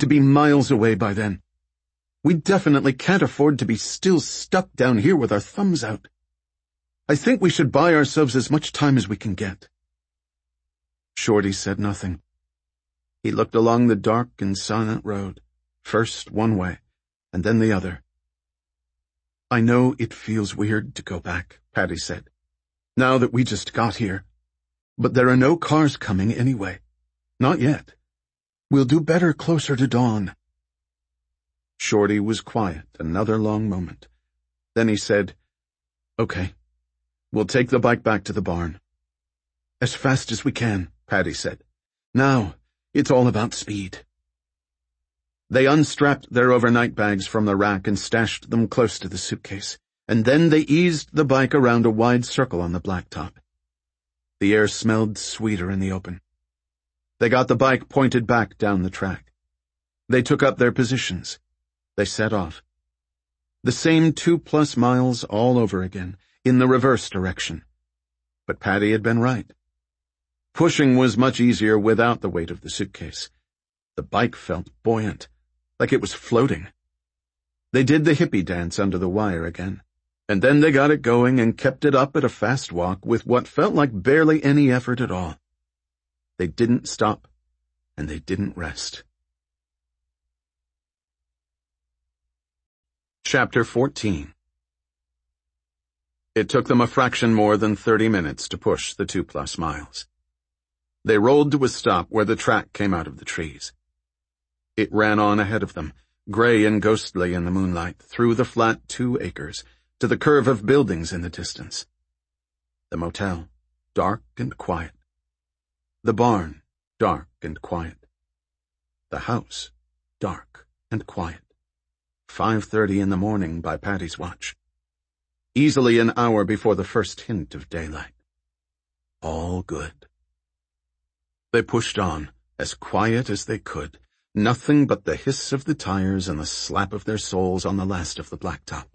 to be miles away by then. We definitely can't afford to be still stuck down here with our thumbs out. I think we should buy ourselves as much time as we can get." Shorty said nothing. He looked along the dark and silent road, first one way, and then the other. "I know it feels weird to go back," Patty said, "now that we just got here. But there are no cars coming anyway. Not yet. We'll do better closer to dawn." Shorty was quiet another long moment. Then he said, "Okay, we'll take the bike back to the barn." "As fast as we can," Patty said. "Now, it's all about speed." They unstrapped their overnight bags from the rack and stashed them close to the suitcase, and then they eased the bike around a wide circle on the blacktop. The air smelled sweeter in the open. They got the bike pointed back down the track. They took up their positions. They set off. The same 2+ miles all over again, in the reverse direction. But Patty had been right. Pushing was much easier without the weight of the suitcase. The bike felt buoyant, like it was floating. They did the hippie dance under the wire again, and then they got it going and kept it up at a fast walk with what felt like barely any effort at all. They didn't stop, and they didn't rest. Chapter 14. It took them a fraction more than 30 minutes to push the 2+ miles. They rolled to a stop where the track came out of the trees. It ran on ahead of them, gray and ghostly in the moonlight, through the flat 2 acres, to the curve of buildings in the distance. The motel, dark and quiet. The barn, dark and quiet. The house, dark and quiet. 5:30 in the morning by Patty's watch. Easily an hour before the first hint of daylight. All good. They pushed on, as quiet as they could, nothing but the hiss of the tires and the slap of their soles on the last of the blacktop.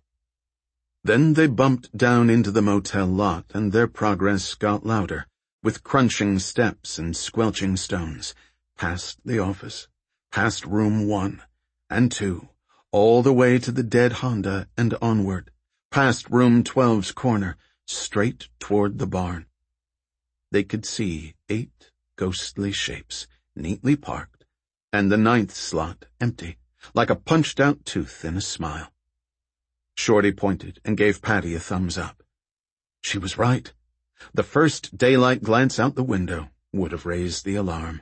Then they bumped down into the motel lot, and their progress got louder, with crunching steps and squelching stones, past the office, past room 1 and 2, all the way to the dead Honda and onward, past room 12's corner, straight toward the barn. They could see 8 ghostly shapes, neatly parked, and the 9th slot empty, like a punched-out tooth in a smile. Shorty pointed and gave Patty a thumbs up. She was right. The first daylight glance out the window would have raised the alarm.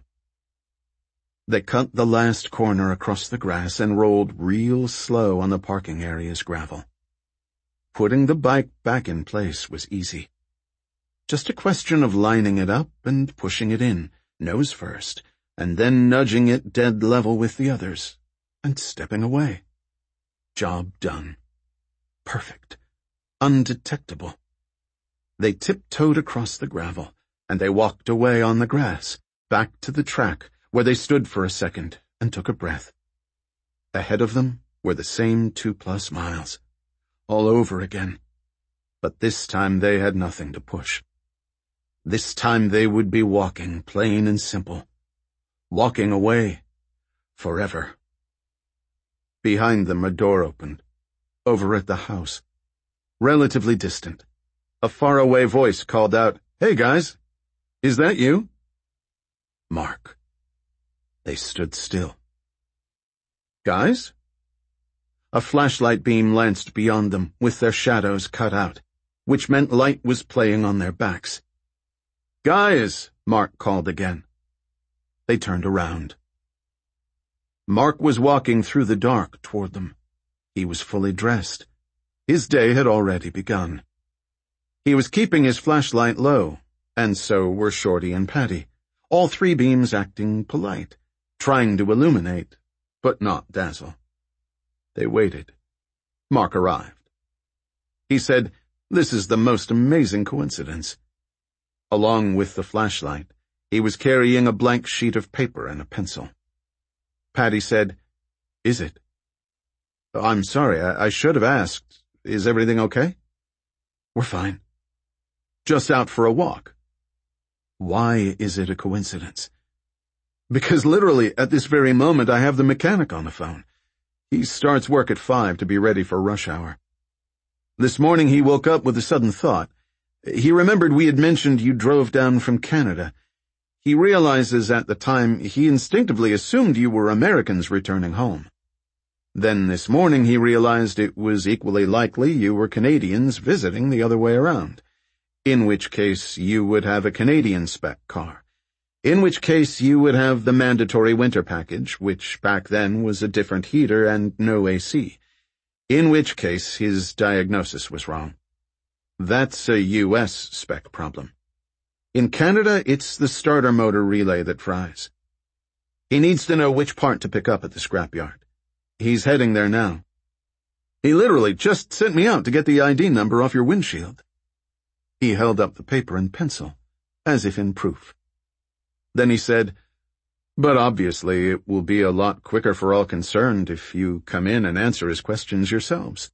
They cut the last corner across the grass and rolled real slow on the parking area's gravel. Putting the bike back in place was easy. Just a question of lining it up and pushing it in, nose first, and then nudging it dead level with the others, and stepping away. Job done. Perfect. Undetectable. They tiptoed across the gravel, and they walked away on the grass, back to the track, where they stood for a second and took a breath. Ahead of them were the same 2+ miles, all over again. But this time they had nothing to push. This time they would be walking, plain and simple. Walking away. Forever. Behind them a door opened. Over at the house. Relatively distant. A faraway voice called out, "Hey guys, is that you?" Mark. They stood still. "Guys?" A flashlight beam lanced beyond them, with their shadows cut out, which meant light was playing on their backs. "Guys!" Mark called again. They turned around. Mark was walking through the dark toward them. He was fully dressed. His day had already begun. He was keeping his flashlight low, and so were Shorty and Patty, all 3 beams acting polite, trying to illuminate, but not dazzle. They waited. Mark arrived. He said, "This is the most amazing coincidence." Along with the flashlight, he was carrying a blank sheet of paper and a pencil. Patty said, "Is it?" "I'm sorry, I should have asked. Is everything okay?" "We're fine. Just out for a walk." "Why is it a coincidence?" Because literally, at this very moment, I have the mechanic on the phone. He starts work at 5 to be ready for rush hour. This morning he woke up with a sudden thought. He remembered we had mentioned you drove down from Canada. He realizes at the time he instinctively assumed you were Americans returning home. Then this morning he realized it was equally likely you were Canadians visiting the other way around, in which case you would have a Canadian spec car, in which case you would have the mandatory winter package, which back then was a different heater and no AC, in which case his diagnosis was wrong. That's a U.S. spec problem. In Canada, it's the starter motor relay that fries. He needs to know which part to pick up at the scrapyard. He's heading there now. He literally just sent me out to get the ID number off your windshield. He held up the paper and pencil, as if in proof. Then he said, "But obviously it will be a lot quicker for all concerned if you come in and answer his questions yourselves."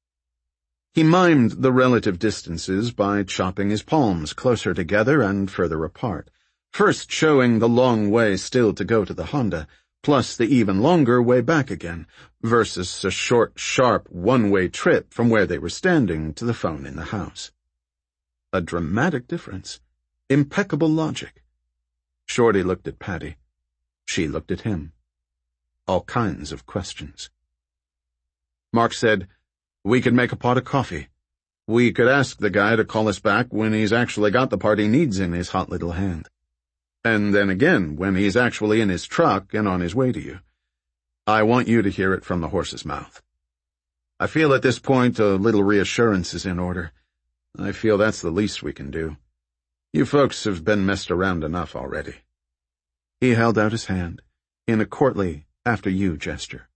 He mimed the relative distances by chopping his palms closer together and further apart, first showing the long way still to go to the Honda, plus the even longer way back again, versus a short, sharp, one-way trip from where they were standing to the phone in the house. A dramatic difference. Impeccable logic. Shorty looked at Patty. She looked at him. All kinds of questions. Mark said, "We could make a pot of coffee. We could ask the guy to call us back when he's actually got the part he needs in his hot little hand. And then again, when he's actually in his truck and on his way to you. I want you to hear it from the horse's mouth. I feel at this point a little reassurance is in order. I feel that's the least we can do. You folks have been messed around enough already." He held out his hand, in a courtly, after-you gesture.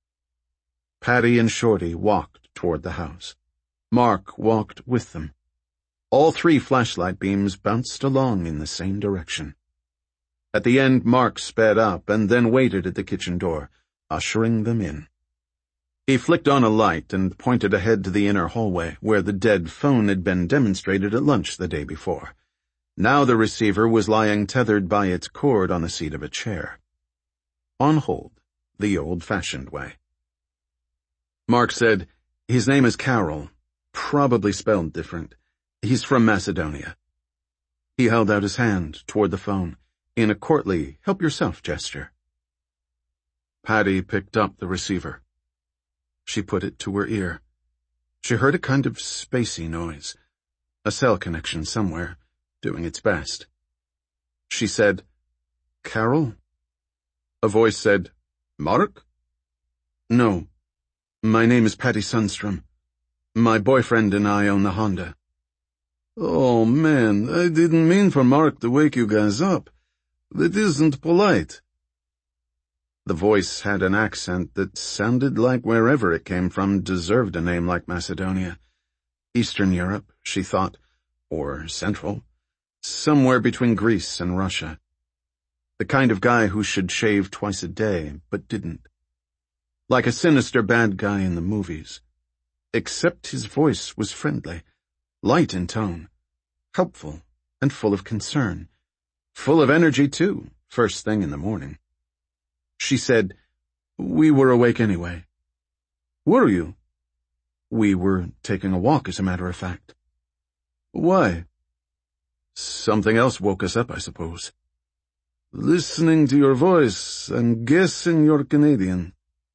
Patty and Shorty walked toward the house. Mark walked with them. All 3 flashlight beams bounced along in the same direction. At the end, Mark sped up and then waited at the kitchen door, ushering them in. He flicked on a light and pointed ahead to the inner hallway, where the dead phone had been demonstrated at lunch the day before. Now the receiver was lying tethered by its cord on the seat of a chair. On hold, the old-fashioned way. Mark said, "His name is Carroll, probably spelled different. He's from Macedonia." He held out his hand toward the phone, in a courtly, help-yourself gesture. Patty picked up the receiver. She put it to her ear. She heard a kind of spacey noise, a cell connection somewhere, doing its best. She said, "Carol?" A voice said, "Mark?" "No. My name is Patty Sundstrom. My boyfriend and I own the Honda." "Oh, man, I didn't mean for Mark to wake you guys up. That isn't polite." The voice had an accent that sounded like wherever it came from deserved a name like Macedonia. Eastern Europe, she thought, or Central, somewhere between Greece and Russia. The kind of guy who should shave twice a day, but didn't. Like a sinister bad guy in the movies. Except his voice was friendly, light in tone, helpful, and full of concern. Full of energy, too, first thing in the morning. She said, "We were awake anyway." "Were you?" "We were taking a walk, as a matter of fact." "Why?" "Something else woke us up, I suppose." "Listening to your voice, I'm guessing you're Canadian."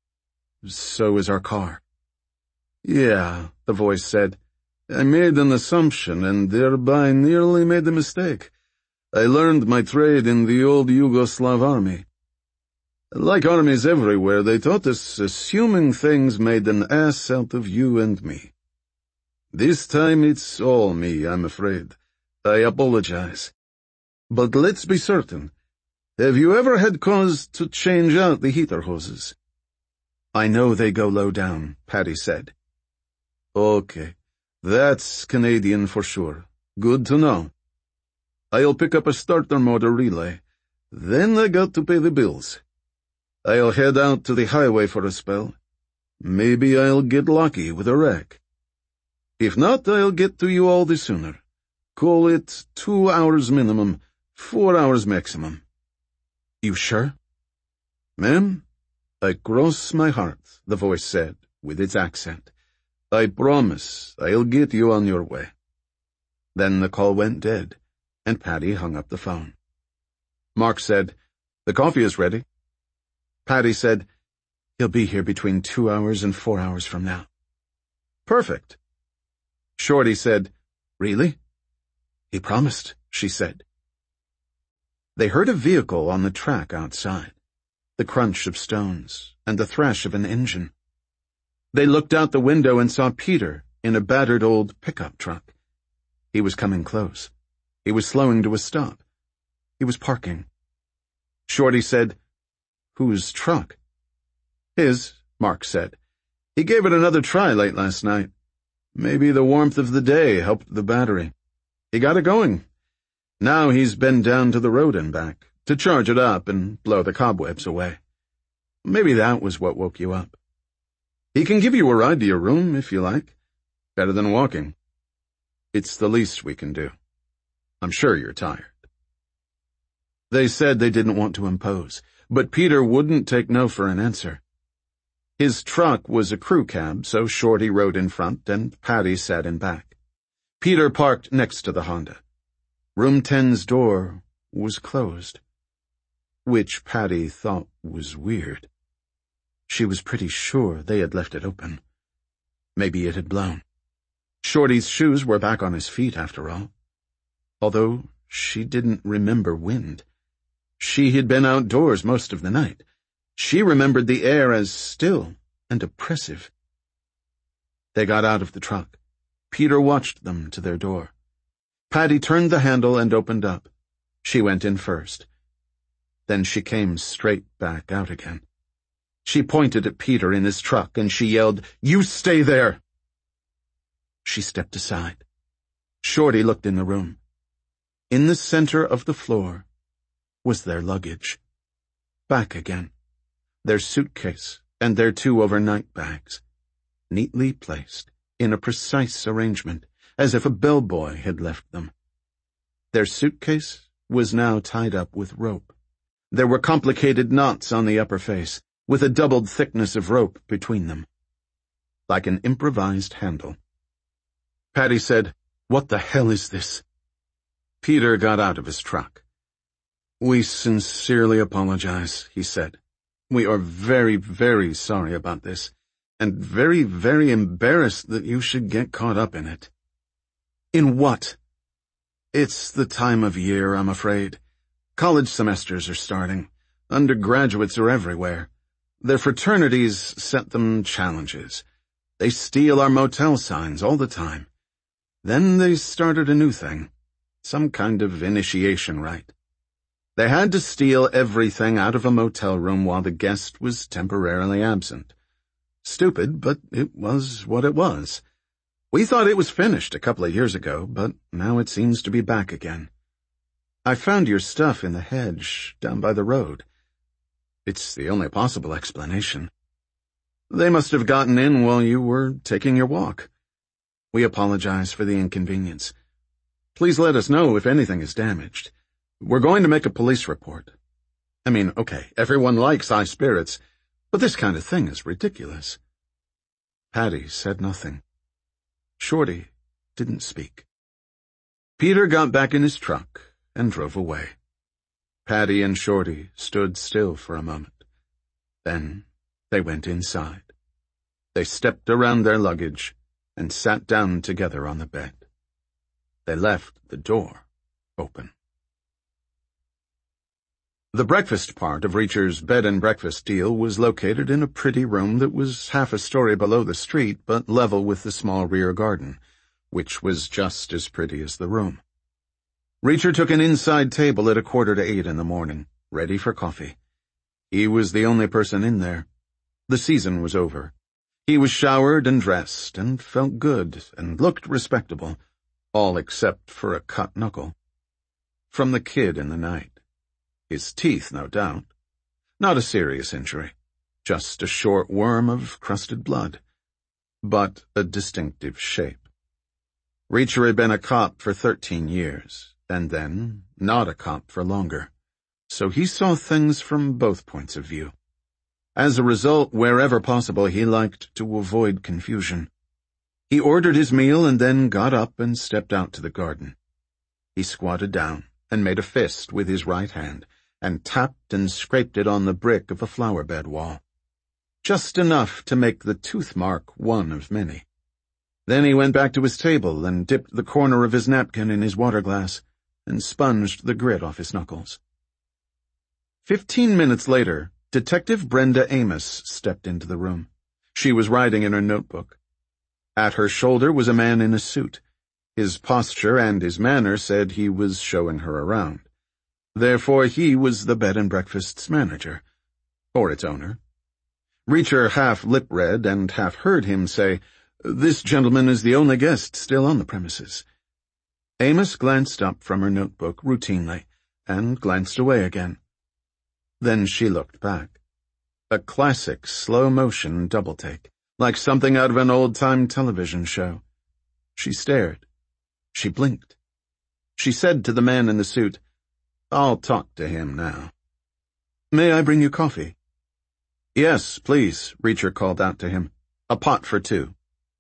"So is our car." "Yeah," the voice said. "I made an assumption and thereby nearly made a mistake. I learned my trade in the old Yugoslav army. Like armies everywhere, they taught us assuming things made an ass out of you and me. This time it's all me, I'm afraid. I apologize. But let's be certain. Have you ever had cause to change out the heater hoses?" "I know they go low down," Patty said. "Okay. That's Canadian for sure. Good to know. I'll pick up a starter motor relay. Then I got to pay the bills. I'll head out to the highway for a spell. Maybe I'll get lucky with a wreck. If not, I'll get to you all the sooner. Call it 2 hours minimum, 4 hours maximum." You sure? Ma'am, I cross my heart, the voice said, with its accent. I promise I'll get you on your way. Then the call went dead, and Paddy hung up the phone. Mark said, The coffee is ready. Paddy said, He'll be here between 2 hours and 4 hours from now. Perfect. Shorty said, Really? He promised, she said. They heard a vehicle on the track outside, the crunch of stones and the thrash of an engine. They looked out the window and saw Peter in a battered old pickup truck. He was coming close. He was slowing to a stop. He was parking. Shorty said, Whose truck? His, Mark said. He gave it another try late last night. Maybe the warmth of the day helped the battery. He got it going. Now he's been down to the road and back to charge it up and blow the cobwebs away. Maybe that was what woke you up. He can give you a ride to your room if you like. Better than walking. It's the least we can do. I'm sure you're tired. They said they didn't want to impose, but Peter wouldn't take no for an answer. His truck was a crew cab, so Shorty rode in front and Paddy sat in back. Peter parked next to the Honda. Room 10's door was closed, which Paddy thought was weird. She was pretty sure they had left it open. Maybe it had blown. Shorty's shoes were back on his feet, after all. Although she didn't remember wind. She had been outdoors most of the night. She remembered the air as still and oppressive. They got out of the truck. Peter watched them to their door. Paddy turned the handle and opened up. She went in first. Then she came straight back out again. She pointed at Peter in his truck and she yelled, You stay there! She stepped aside. Shorty looked in the room. In the center of the floor was their luggage. Back again. Their suitcase and their 2 overnight bags. Neatly placed, in a precise arrangement, as if a bellboy had left them. Their suitcase was now tied up with rope. There were complicated knots on the upper face, with a doubled thickness of rope between them. Like an improvised handle. Paddy said, What the hell is this? Peter got out of his truck. We sincerely apologize, he said. We are very, very sorry about this, and very, very embarrassed that you should get caught up in it. In what? It's the time of year, I'm afraid. College semesters are starting. Undergraduates are everywhere. Their fraternities set them challenges. They steal our motel signs all the time. Then they started a new thing. Some kind of initiation rite. They had to steal everything out of a motel room while the guest was temporarily absent. Stupid, but it was what it was. We thought it was finished a couple of years ago, but now it seems to be back again. I found your stuff in the hedge down by the road. It's the only possible explanation. They must have gotten in while you were taking your walk. We apologize for the inconvenience. Please let us know if anything is damaged. We're going to make a police report. I mean, okay, everyone likes high spirits, but this kind of thing is ridiculous. Paddy said nothing. Shorty didn't speak. Peter got back in his truck and drove away. Paddy and Shorty stood still for a moment. Then they went inside. They stepped around their luggage and sat down together on the bed. They left the door open. The breakfast part of Reacher's bed and breakfast deal was located in a pretty room that was half a story below the street but level with the small rear garden, which was just as pretty as the room. Reacher took an inside table at 7:45 in the morning, ready for coffee. He was the only person in there. The season was over. He was showered and dressed and felt good and looked respectable, all except for a cut knuckle. From the kid in the night. His teeth, no doubt. Not a serious injury, just a short worm of crusted blood, but a distinctive shape. Reacher had been a cop for 13 years, and then not a cop for longer. So he saw things from both points of view. As a result, wherever possible, he liked to avoid confusion. He ordered his meal and then got up and stepped out to the garden. He squatted down and made a fist with his right hand and tapped and scraped it on the brick of a flower bed wall. Just enough to make the tooth mark one of many. Then he went back to his table and dipped the corner of his napkin in his water glass and sponged the grit off his knuckles. 15 minutes later, Detective Brenda Amos stepped into the room. She was writing in her notebook. At her shoulder was a man in a suit. His posture and his manner said he was showing her around. Therefore, he was the bed and breakfast's manager, or its owner. Reacher half lip-read and half heard him say, "This gentleman is the only guest still on the premises." Amos glanced up from her notebook routinely and glanced away again. Then she looked back. A classic slow-motion double-take, like something out of an old-time television show. She stared. She blinked. She said to the man in the suit, "I'll talk to him now." "May I bring you coffee?" "Yes, please," Reacher called out to him. "A pot for two."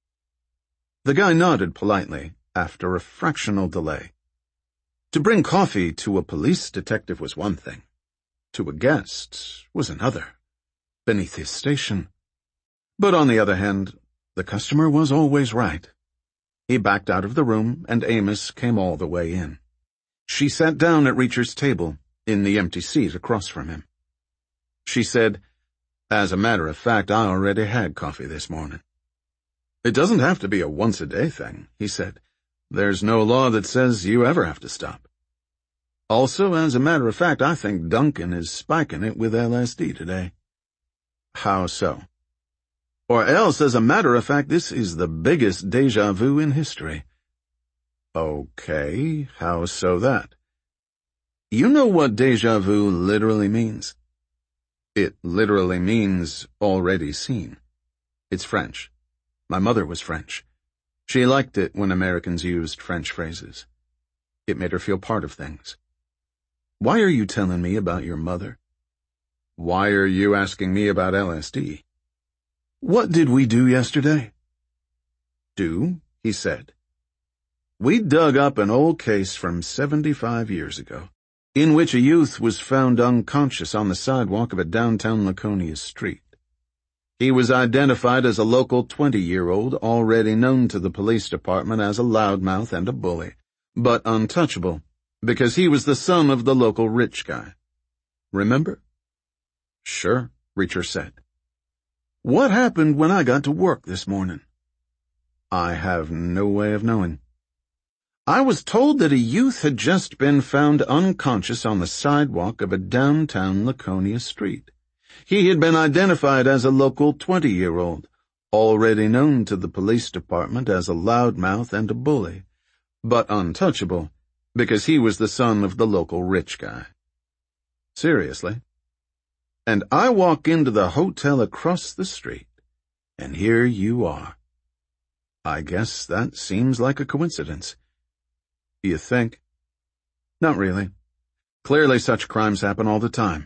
The guy nodded politely after a fractional delay. To bring coffee to a police detective was one thing. To a guest was another, beneath his station. But on the other hand, the customer was always right. He backed out of the room, and Amos came all the way in. She sat down at Reacher's table, in the empty seat across from him. She said, "As a matter of fact, I already had coffee this morning." "It doesn't have to be a once-a-day thing," he said. "There's no law that says you ever have to stop. Also, as a matter of fact, I think Duncan is spiking it with LSD today." "How so?" "Or else, as a matter of fact, this is the biggest déjà vu in history." "Okay, how so that?" "You know what déjà vu literally means?" "It literally means already seen. It's French. My mother was French. She liked it when Americans used French phrases. It made her feel part of things." "Why are you telling me about your mother?" "Why are you asking me about LSD?" "What did we do yesterday?" "Do?" he said. "We dug up an old case from 75 years ago, in which a youth was found unconscious on the sidewalk of a downtown Laconia street. He was identified as a local 20-year-old already known to the police department as a loudmouth and a bully, but untouchable, because he was the son of the local rich guy. Remember?" "Sure," Reacher said. "What happened when I got to work this morning?" "I have no way of knowing." "I was told that a youth had just been found unconscious on the sidewalk of a downtown Laconia street. He had been identified as a local 20-year-old, already known to the police department as a loudmouth and a bully, but untouchable, because he was the son of the local rich guy." "Seriously?" "And I walk into the hotel across the street, and here you are." "I guess that seems like a coincidence." "You think?" "Not really. Clearly such crimes happen all the time."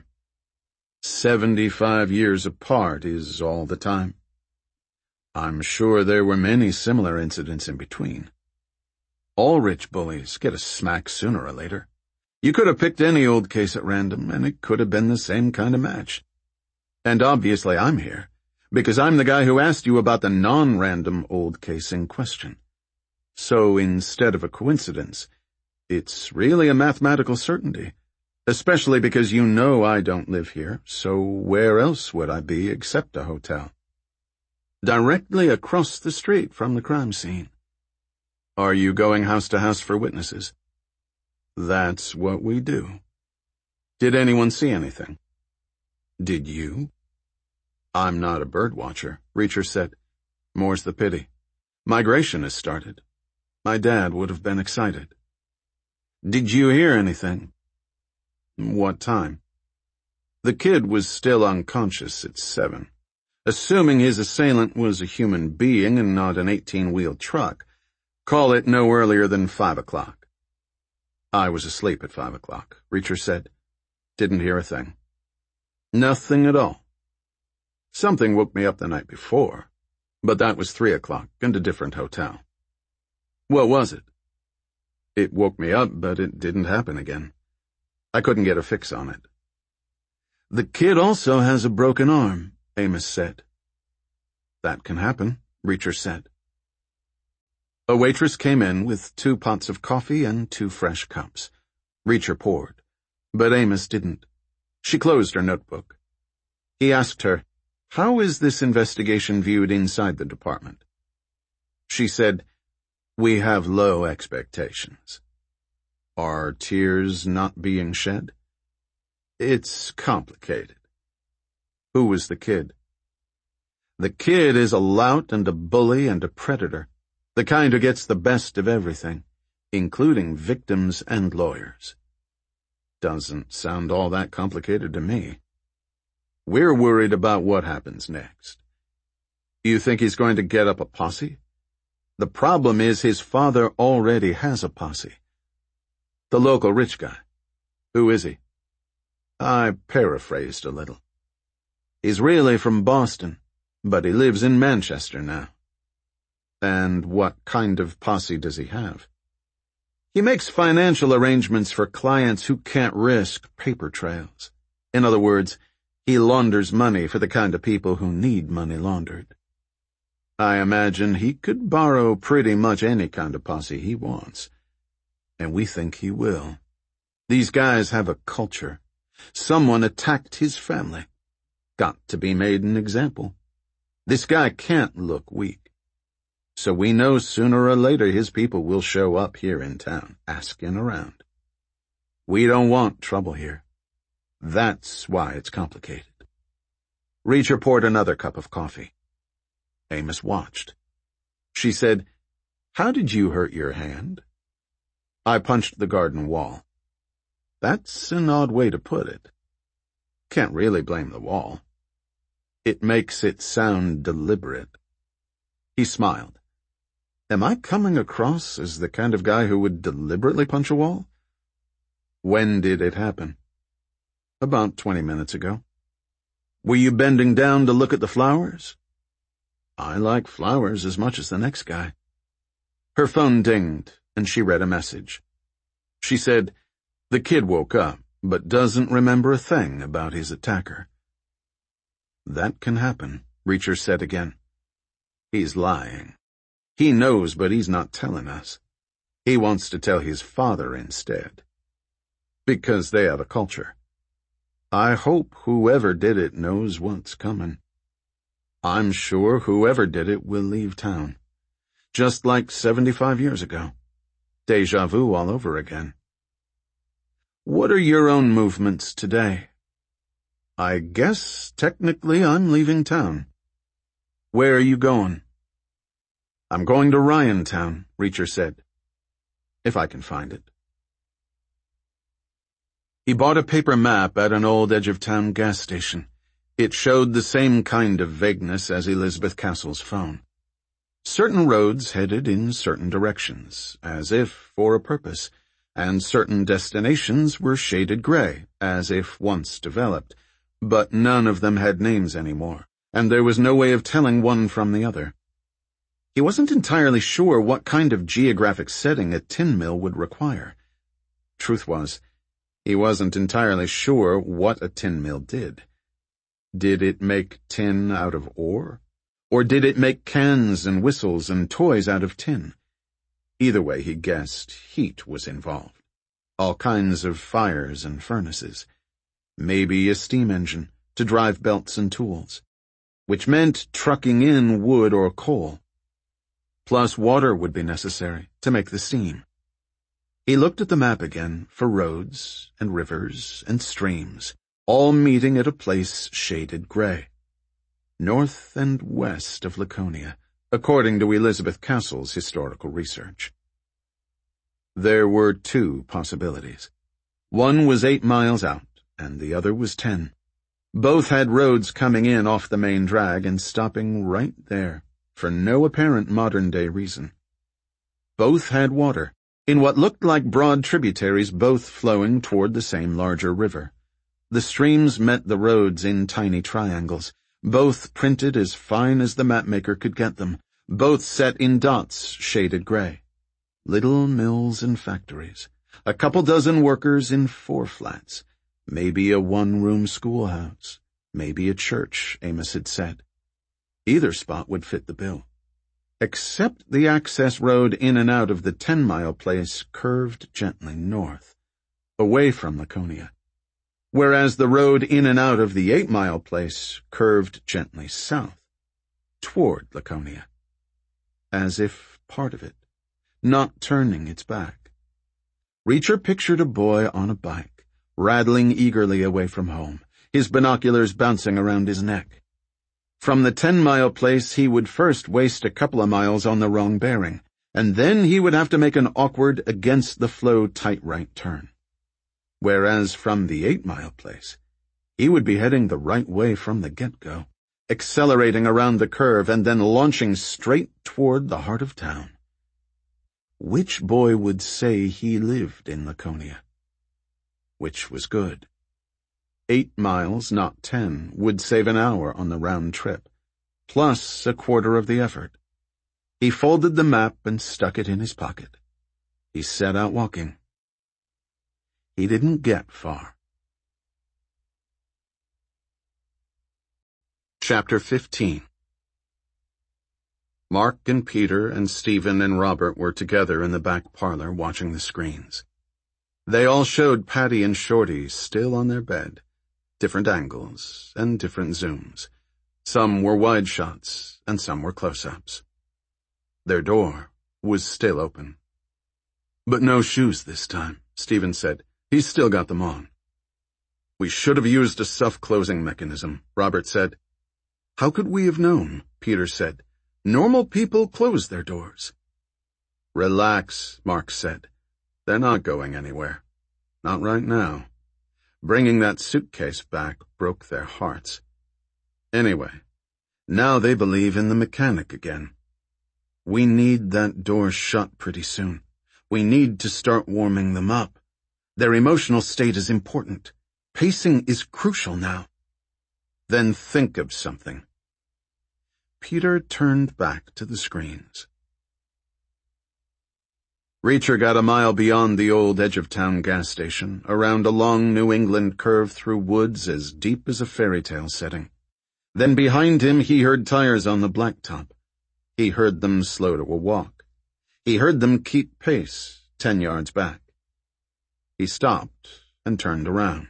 75 years apart is all the time. I'm sure there were many similar incidents in between. All rich bullies get a smack sooner or later. You could have picked any old case at random, and it could have been the same kind of match. And obviously I'm here, because I'm the guy who asked you about the non-random old case in question. So instead of a coincidence, it's really a mathematical certainty, especially because you know I don't live here, so where else would I be except a hotel? Directly across the street from the crime scene. Are you going house to house for witnesses? That's what we do. Did anyone see anything? Did you? I'm not a bird watcher, Reacher said. More's the pity. Migration has started. My dad would have been excited. Did you hear anything? What time? The kid was still unconscious at 7. Assuming his assailant was a human being and not an 18-wheel truck, call it no earlier than 5 o'clock. I was asleep at 5 o'clock, Reacher said. Didn't hear a thing. Nothing at all. Something woke me up the night before, but that was 3 o'clock and a different hotel. What was it? It woke me up, but it didn't happen again. I couldn't get a fix on it. The kid also has a broken arm, Amos said. That can happen, Reacher said. A waitress came in with 2 pots of coffee and 2 fresh cups. Reacher poured, but Amos didn't. She closed her notebook. He asked her, "How is this investigation viewed inside the department?" She said, "We have low expectations." Are tears not being shed? It's complicated. Who was the kid? The kid is a lout and a bully and a predator, the kind who gets the best of everything, including victims and lawyers. Doesn't sound all that complicated to me. We're worried about what happens next. You think he's going to get up a posse? The problem is his father already has a posse. The local rich guy. Who is he? I paraphrased a little. He's really from Boston, but he lives in Manchester now. And what kind of posse does he have? He makes financial arrangements for clients who can't risk paper trails. In other words, he launders money for the kind of people who need money laundered. I imagine he could borrow pretty much any kind of posse he wants. And we think he will. These guys have a culture. Someone attacked his family. Got to be made an example. This guy can't look weak. So we know sooner or later his people will show up here in town, asking around. We don't want trouble here. That's why it's complicated. Reacher poured another cup of coffee. Amos watched. She said, "How did you hurt your hand?" "I punched the garden wall." That's an odd way to put it. Can't really blame the wall. It makes it sound deliberate. He smiled. Am I coming across as the kind of guy who would deliberately punch a wall? When did it happen? About 20 minutes ago. Were you bending down to look at the flowers? I like flowers as much as the next guy. Her phone dinged, and she read a message. She said, "The kid woke up, but doesn't remember a thing about his attacker." That can happen, Reacher said again. He's lying. He knows, but he's not telling us. He wants to tell his father instead. Because they have a culture. I hope whoever did it knows what's coming. I'm sure whoever did it will leave town. Just like 75 years ago. Deja vu all over again. What are your own movements today? I guess technically I'm leaving town. Where are you going? I'm going to Ryantown, Reacher said. If I can find it. He bought a paper map at an old edge-of-town gas station. It showed the same kind of vagueness as Elizabeth Castle's phone. Certain roads headed in certain directions, as if for a purpose, and certain destinations were shaded gray, as if once developed, but none of them had names anymore, and there was no way of telling one from the other. He wasn't entirely sure what kind of geographic setting a tin mill would require. Truth was, he wasn't entirely sure what a tin mill did. Did it make tin out of ore? Or did it make cans and whistles and toys out of tin? Either way, he guessed heat was involved. All kinds of fires and furnaces. Maybe a steam engine to drive belts and tools. Which meant trucking in wood or coal. Plus water would be necessary to make the steam. He looked at the map again for roads and rivers and streams, all meeting at a place shaded gray. North and west of Laconia, according to Elizabeth Castle's historical research. There were 2 possibilities. One was 8 miles out, and the other was 10. Both had roads coming in off the main drag and stopping right there, for no apparent modern-day reason. Both had water, in what looked like broad tributaries both flowing toward the same larger river. The streams met the roads in tiny triangles, both printed as fine as the mapmaker could get them, both set in dots shaded gray. Little mills and factories, a couple dozen workers in 4 flats, maybe a 1-room schoolhouse, maybe a church, Amos had said. Either spot would fit the bill. Except the access road in and out of the 10-mile place curved gently north, away from Laconia, whereas the road in and out of the 8-mile place curved gently south, toward Laconia, as if part of it, not turning its back. Reacher pictured a boy on a bike, rattling eagerly away from home, his binoculars bouncing around his neck. From the 10-mile place he would first waste a couple of miles on the wrong bearing, and then he would have to make an awkward, against-the-flow tight right turn. Whereas from the 8-mile place, he would be heading the right way from the get-go, accelerating around the curve and then launching straight toward the heart of town. Which boy would say he lived in Laconia? Which was good. 8 miles, not 10, would save an hour on the round trip, plus a quarter of the effort. He folded the map and stuck it in his pocket. He set out walking. He didn't get far. Chapter 15. Mark and Peter and Stephen and Robert were together in the back parlor watching the screens. They all showed Patty and Shorty still on their bed, different angles and different zooms. Some were wide shots and some were close-ups. Their door was still open. But no shoes this time, Stephen said. He's still got them on. We should have used a self-closing mechanism, Robert said. How could we have known? Peter said. Normal people close their doors. Relax, Mark said. They're not going anywhere. Not right now. Bringing that suitcase back broke their hearts. Anyway, now they believe in the mechanic again. We need that door shut pretty soon. We need to start warming them up. Their emotional state is important. Pacing is crucial now. Then think of something. Peter turned back to the screens. Reacher got a mile beyond the old edge-of-town gas station, around a long New England curve through woods as deep as a fairy tale setting. Then behind him he heard tires on the blacktop. He heard them slow to a walk. He heard them keep pace 10 yards back. He stopped and turned around.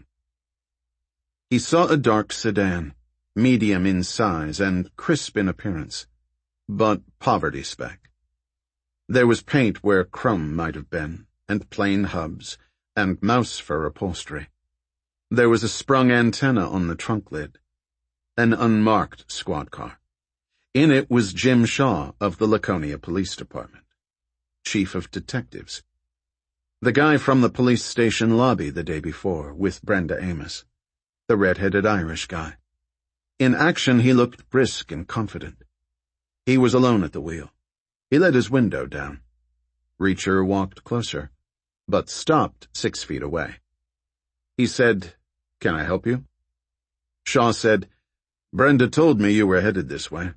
He saw a dark sedan, medium in size and crisp in appearance, but poverty spec. There was paint where chrome might have been, and plain hubs, and mouse fur upholstery. There was a sprung antenna on the trunk lid. An unmarked squad car. In it was Jim Shaw of the Laconia Police Department, Chief of Detectives. The guy from the police station lobby the day before, with Brenda Amos. The red-headed Irish guy. In action he looked brisk and confident. He was alone at the wheel. He let his window down. Reacher walked closer, but stopped 6 feet away. He said, "Can I help you?" Shaw said, "Brenda told me you were headed this way.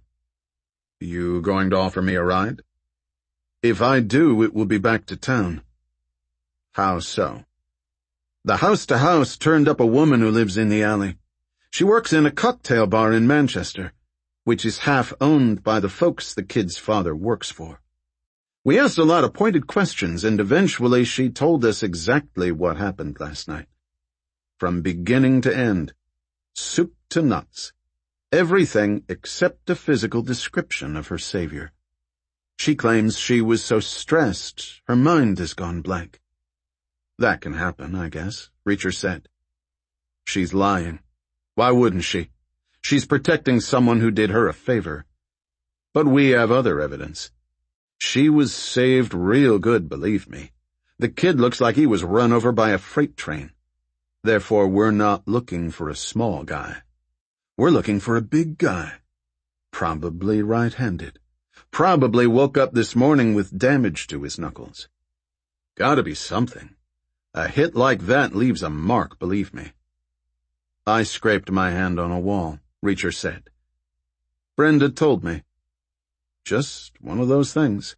You going to offer me a ride?" "If I do, it will be back to town." "How so?" "The house-to-house turned up a woman who lives in the alley. She works in a cocktail bar in Manchester, which is half owned by the folks the kid's father works for. We asked a lot of pointed questions, and eventually she told us exactly what happened last night. From beginning to end, soup to nuts, everything except a physical description of her savior. She claims she was so stressed, her mind has gone blank." "That can happen, I guess," Reacher said. "She's lying. Why wouldn't she? She's protecting someone who did her a favor. But we have other evidence. She was saved real good, believe me. The kid looks like he was run over by a freight train. Therefore, we're not looking for a small guy. We're looking for a big guy. Probably right-handed. Probably woke up this morning with damage to his knuckles. Gotta be something. A hit like that leaves a mark, believe me." I scraped my hand on a wall, Reacher said. Brenda told me. Just one of those things.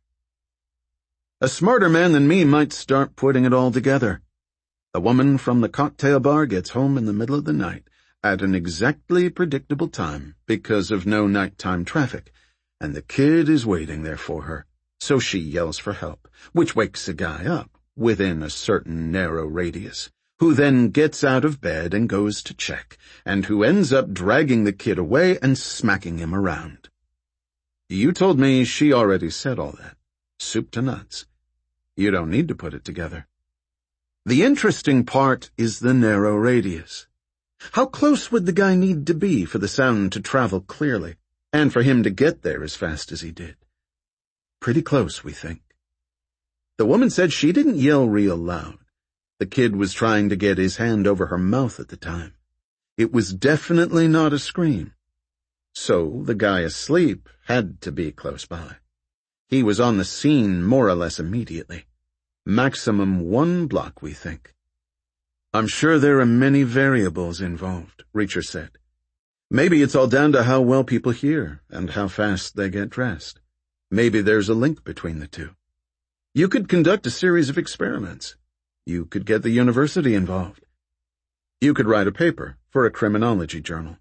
A smarter man than me might start putting it all together. The woman from the cocktail bar gets home in the middle of the night at an exactly predictable time because of no nighttime traffic, and the kid is waiting there for her. So she yells for help, which wakes a guy up within a certain narrow radius, who then gets out of bed and goes to check, and who ends up dragging the kid away and smacking him around. You told me she already said all that. Soup to nuts. You don't need to put it together. The interesting part is the narrow radius. How close would the guy need to be for the sound to travel clearly, and for him to get there as fast as he did? Pretty close, we think. The woman said she didn't yell real loud. The kid was trying to get his hand over her mouth at the time. It was definitely not a scream. So the guy asleep had to be close by. He was on the scene more or less immediately. Maximum 1 block, we think. I'm sure there are many variables involved, Reacher said. Maybe it's all down to how well people hear and how fast they get dressed. Maybe there's a link between the two. You could conduct a series of experiments. You could get the university involved. You could write a paper for a criminology journal.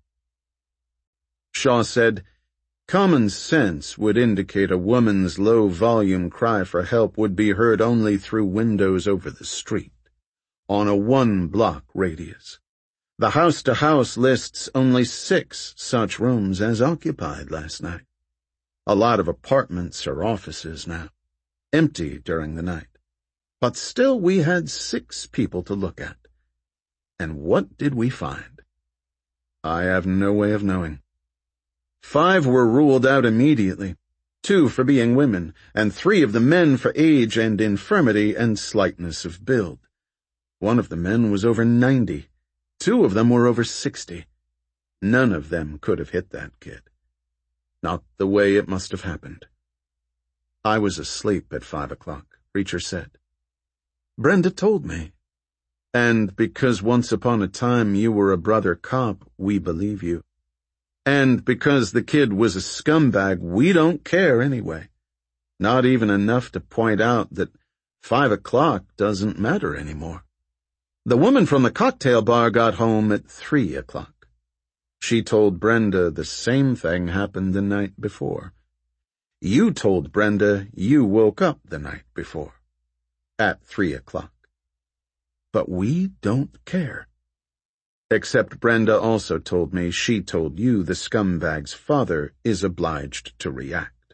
Shaw said, common sense would indicate a woman's low-volume cry for help would be heard only through windows over the street, on a 1-block radius. The house-to-house lists only 6 such rooms as occupied last night. A lot of apartments or offices now, empty during the night. But still we had 6 people to look at. And what did we find? I have no way of knowing. 5 were ruled out immediately, 2 for being women, and 3 of the men for age and infirmity and slightness of build. 1 of the men was over 90. 2 of them were over 60. None of them could have hit that kid. Not the way it must have happened. I was asleep at 5 o'clock, Reacher said. Brenda told me. And because once upon a time you were a brother cop, we believe you. And because the kid was a scumbag, we don't care anyway. Not even enough to point out that 5 o'clock doesn't matter anymore. The woman from the cocktail bar got home at 3 o'clock. She told Brenda the same thing happened the night before. You told Brenda you woke up the night before, at 3 o'clock. But we don't care. Except Brenda also told me she told you the scumbag's father is obliged to react.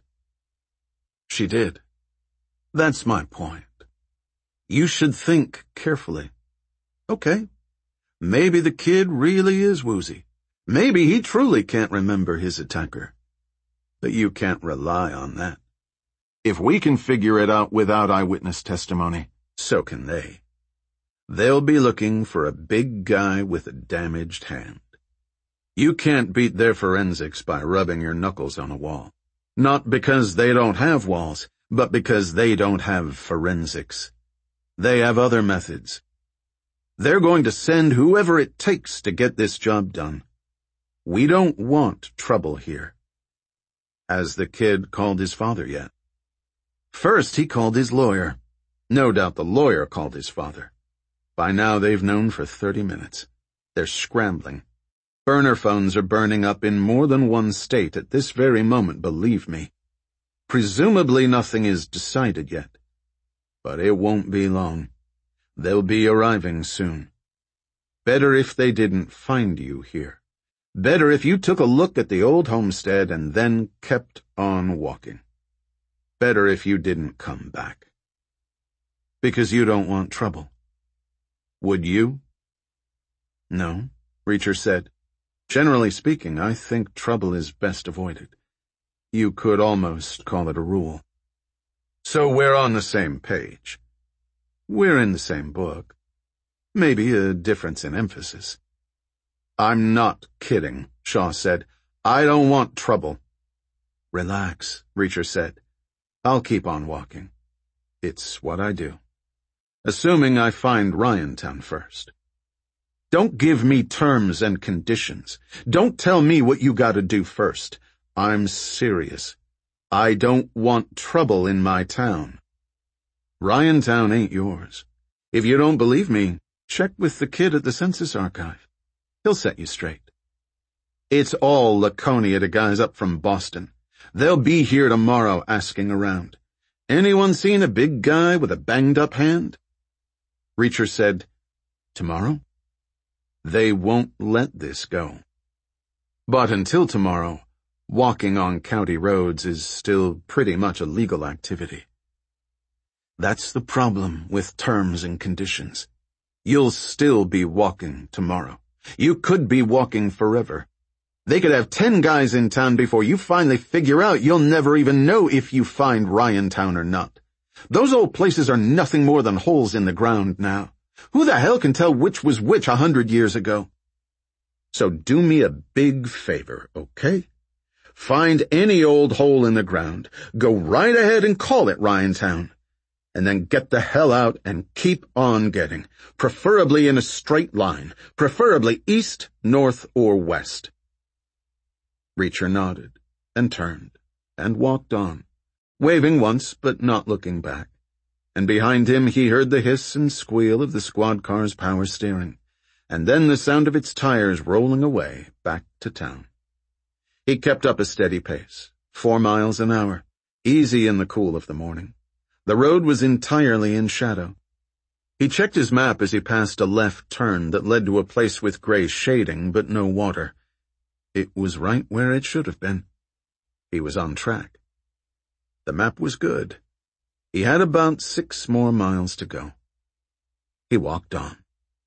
She did. That's my point. You should think carefully. Okay, maybe the kid really is woozy. Maybe he truly can't remember his attacker. But you can't rely on that. If we can figure it out without eyewitness testimony, so can they. They'll be looking for a big guy with a damaged hand. You can't beat their forensics by rubbing your knuckles on a wall. Not because they don't have walls, but because they don't have forensics. They have other methods. They're going to send whoever it takes to get this job done. We don't want trouble here. Has the kid called his father yet? First, he called his lawyer. No doubt the lawyer called his father. By now they've known for 30 minutes. They're scrambling. Burner phones are burning up in more than one state at this very moment, believe me. Presumably nothing is decided yet. But it won't be long. They'll be arriving soon. Better if they didn't find you here. Better if you took a look at the old homestead and then kept on walking. Better if you didn't come back. Because you don't want trouble. Would you? No, Reacher said. Generally speaking, I think trouble is best avoided. You could almost call it a rule. So we're on the same page. We're in the same book. Maybe a difference in emphasis. I'm not kidding, Shaw said. I don't want trouble. Relax, Reacher said. I'll keep on walking. It's what I do. Assuming I find Ryantown first. Don't give me terms and conditions. Don't tell me what you gotta do first. I'm serious. I don't want trouble in my town. Ryantown ain't yours. If you don't believe me, check with the kid at the census archive. He'll set you straight. It's all Laconia to guys up from Boston. They'll be here tomorrow asking around. Anyone seen a big guy with a banged-up hand? Reacher said, Tomorrow? They won't let this go. But until tomorrow, walking on county roads is still pretty much a legal activity. That's the problem with terms and conditions. You'll still be walking tomorrow. You could be walking forever. They could have 10 guys in town before you finally figure out you'll never even know if you find Ryantown or not. Those old places are nothing more than holes in the ground now. Who the hell can tell which was which 100 years ago? So do me a big favor, okay? Find any old hole in the ground, go right ahead and call it Ryantown, and then get the hell out and keep on getting, preferably in a straight line, preferably east, north, or west. Reacher nodded, and turned, and walked on, waving once but not looking back, and behind him he heard the hiss and squeal of the squad car's power steering, and then the sound of its tires rolling away back to town. He kept up a steady pace, 4 miles an hour, easy in the cool of the morning. The road was entirely in shadow. He checked his map as he passed a left turn that led to a place with gray shading but no water. It was right where it should have been. He was on track. The map was good. He had about 6 more miles to go. He walked on.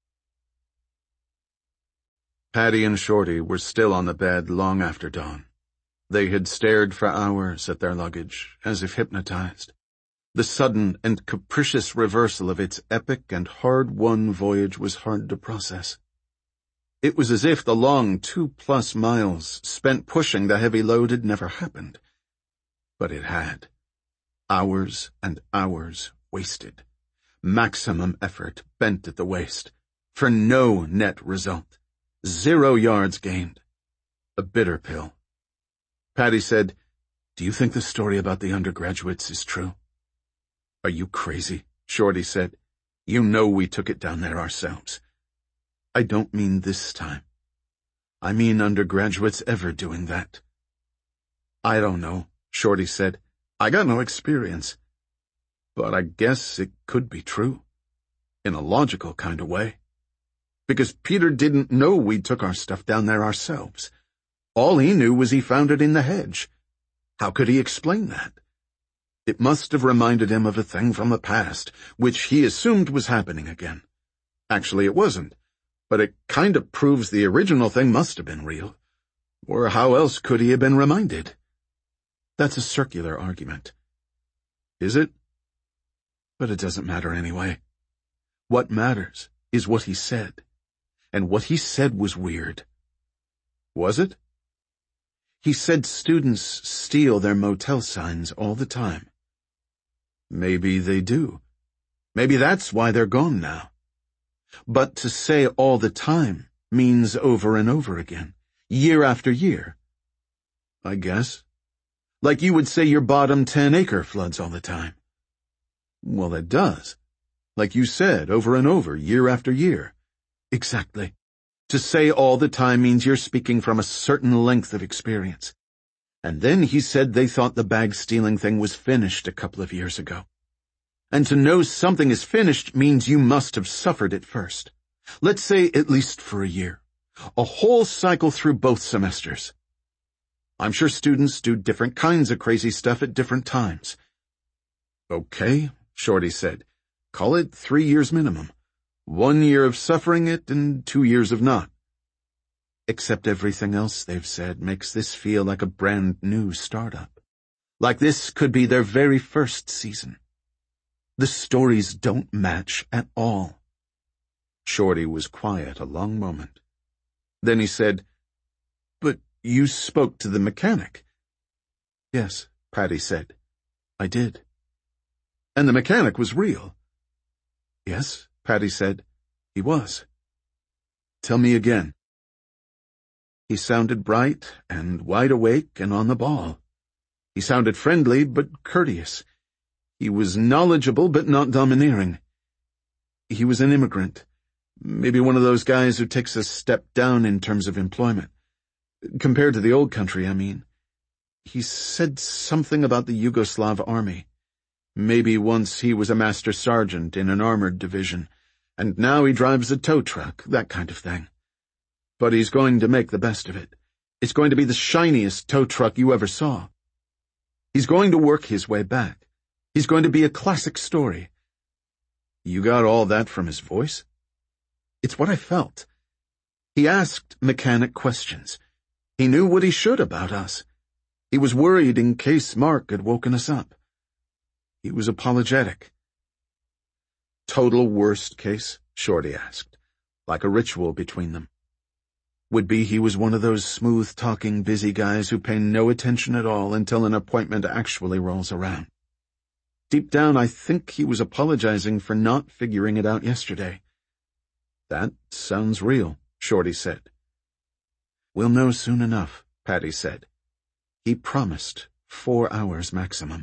Patty and Shorty were still on the bed long after dawn. They had stared for hours at their luggage, as if hypnotized. The sudden and capricious reversal of its epic and hard-won voyage was hard to process. It was as if the long 2+ miles spent pushing the heavy load had never happened. But it had. Hours and hours wasted. Maximum effort bent at the waist. For no net result. 0 yards gained. A bitter pill. Patty said, Do you think the story about the undergraduates is true? Are you crazy? Shorty said. You know we took it down there ourselves. I don't mean this time. I mean undergraduates ever doing that. I don't know, Shorty said. I got no experience. But I guess it could be true. In a logical kind of way. Because Peter didn't know we took our stuff down there ourselves. All he knew was he found it in the hedge. How could he explain that? It must have reminded him of a thing from the past, which he assumed was happening again. Actually, it wasn't. But it kind of proves the original thing must have been real. Or how else could he have been reminded? That's a circular argument. Is it? But it doesn't matter anyway. What matters is what he said. And what he said was weird. Was it? He said students steal their motel signs all the time. Maybe they do. Maybe that's why they're gone now. But to say all the time means over and over again, year after year. I guess. Like you would say your bottom 10-acre floods all the time. Well, it does. Like you said, over and over, year after year. Exactly. To say all the time means you're speaking from a certain length of experience. And then he said they thought the bag-stealing thing was finished a couple of years ago. And to know something is finished means you must have suffered it first. Let's say at least for a year. A whole cycle through both semesters. I'm sure students do different kinds of crazy stuff at different times. Okay, Shorty said. Call it 3 years minimum. 1 year of suffering it and 2 years of not. Except everything else they've said makes this feel like a brand new startup. Like this could be their very first season. The stories don't match at all. Shorty was quiet a long moment. Then he said, But you spoke to the mechanic. Yes, Patty said. I did. And the mechanic was real. Yes, Patty said. He was. Tell me again." He sounded bright and wide awake and on the ball. He sounded friendly but courteous. He was knowledgeable but not domineering. He was an immigrant. Maybe one of those guys who takes a step down in terms of employment. Compared to the old country, I mean. He said something about the Yugoslav army. Maybe once he was a master sergeant in an armored division, and now he drives a tow truck, that kind of thing. But he's going to make the best of it. It's going to be the shiniest tow truck you ever saw. He's going to work his way back. He's going to be a classic story. You got all that from his voice? It's what I felt. He asked mechanic questions. He knew what he should about us. He was worried in case Mark had woken us up. He was apologetic. Total worst case? Shorty asked, like a ritual between them. Would be he was one of those smooth-talking, busy guys who pay no attention at all until an appointment actually rolls around. Deep down, I think he was apologizing for not figuring it out yesterday. That sounds real, Shorty said. We'll know soon enough, Patty said. He promised 4 hours maximum.